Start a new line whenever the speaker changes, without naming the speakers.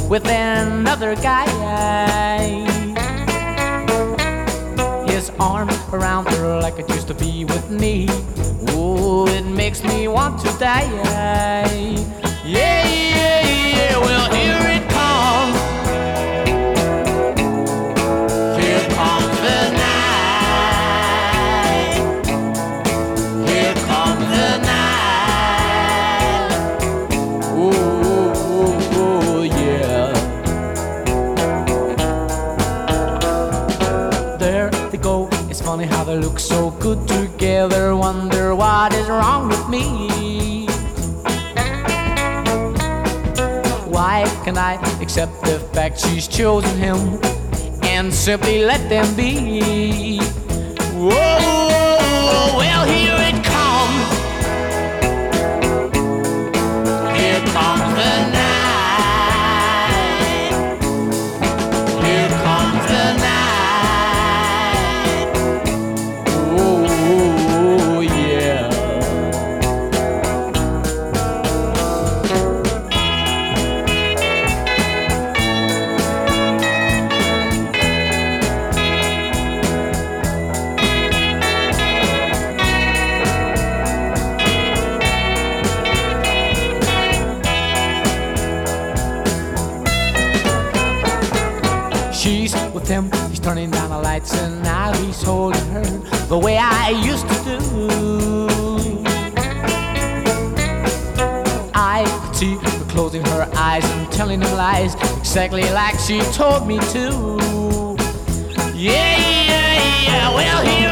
with another guy. His arms around her like it used to be with me. Oh, it makes me want to die. Yeah, yeah, yeah, well, here it comes. Here comes the night. Here comes the night. Oh, yeah. There they go. It's funny how they look so good together. Wonder what is wrong with me. Why can I accept the fact she's chosen him and simply let them be? Whoa, well, here it comes. Here comes the night. Here comes the night. Oh, yeah. She's with him, he's turning down the lights, and now he's holding her the way I used to do. I could see her closing her eyes and telling him lies, exactly like she told me to. Yeah, yeah, yeah, well, here